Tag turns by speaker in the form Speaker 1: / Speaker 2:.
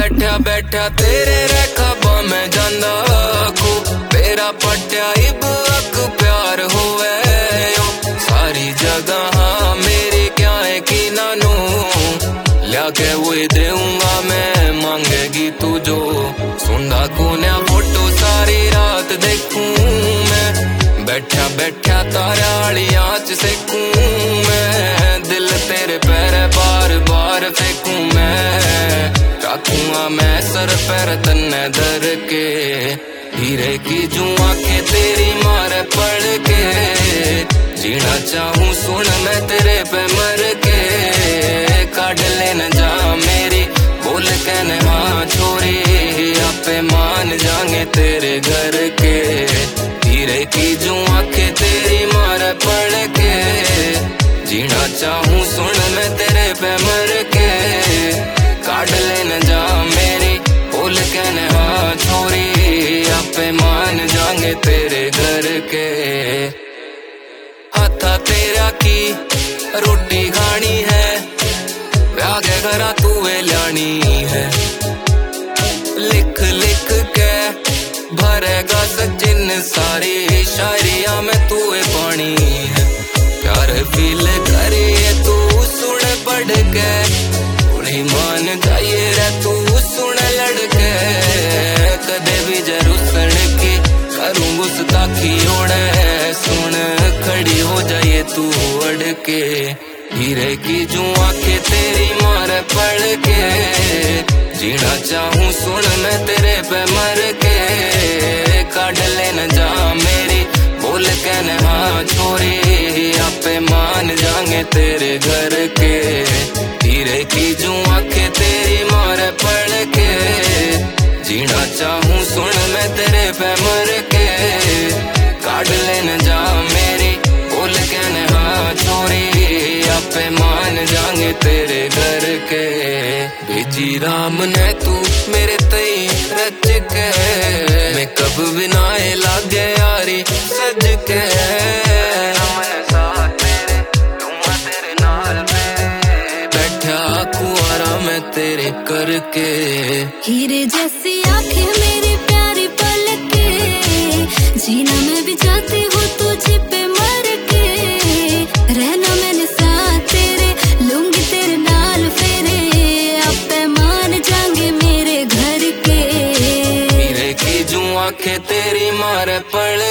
Speaker 1: बैठा बैठा तेरे रखबा में जांदा खूब तेरा पट्या इब अक प्यार होवे सारी जगह मेरी क्या है कि नानू लिया के वो देऊंगा मैं मांगेगी तू जो सुंदा कोन्या फोटो सारी रात देखूं मैं बैठा बैठा तारा वाली आंच सेकूं मैं दिल तेरे पैर बार बार फेंकूं मैं रखूंगा मैं सर पैर तन्ने दर के हीरे की जू आंखें तेरी मारे पड़ के जीना चाहूं सुन मैं तेरे पे मर के काट लेना जा मेरी बोल कहने हाँ छोरी आपे मान जाएंगे तेरे घर के हीरे की जू आंखें तेरी मारे पड़ के जीना चाहूं सुन मैं तेरे पे मर के काट लेना जा मेरी बोल कहने हाँ छोरी आपे मान जाएंगे तेरे घर के हाथा तेरा की रोटी खानी है ब्याह के घरा तू लानी है लिख लिख के भरेगा सचिन सारी शायरिया में तू पानी है प्यार फील करे तू सुन पढ़ के पूरी मान जाइए रे तू सुन लड़के कदे भी जरूर सड़ के करूं गुस्ताखी होने सुन खड़ी हो जाए तू अड़ के हीरे की जू आंखें तेरी मारे पड़ के जीना चाहूं सुन मैं तेरे पे मर के काट लेना जा मेरी बोल कहने हाँ छोरी आपे मान जाएंगे तेरे घर के हीरे की जू आंखें तेरी मारे पड़ के जीना चाहूं सुन मैं तेरे पे मर के काट लेना जा मेरी बोल कहने हाँ छोरी आपे मान जाएंगे तेरे घर के भेजी राम ने तू मेरे तई रच के मैं कब बिनाए लागे यारी सज के बैठा कुआरा मैं तेरे करके
Speaker 2: हीरे जैसी आंखें मेरी प्यारी पलके जीना मैं भी चाहती हूँ तुझे पे मर के रहना मैंने साथ तेरे लूंगी तेरे नाल फेरे आपे मान जाएंगे मेरे घर के
Speaker 1: हीरे की जू आंखें तेरी मारे पड़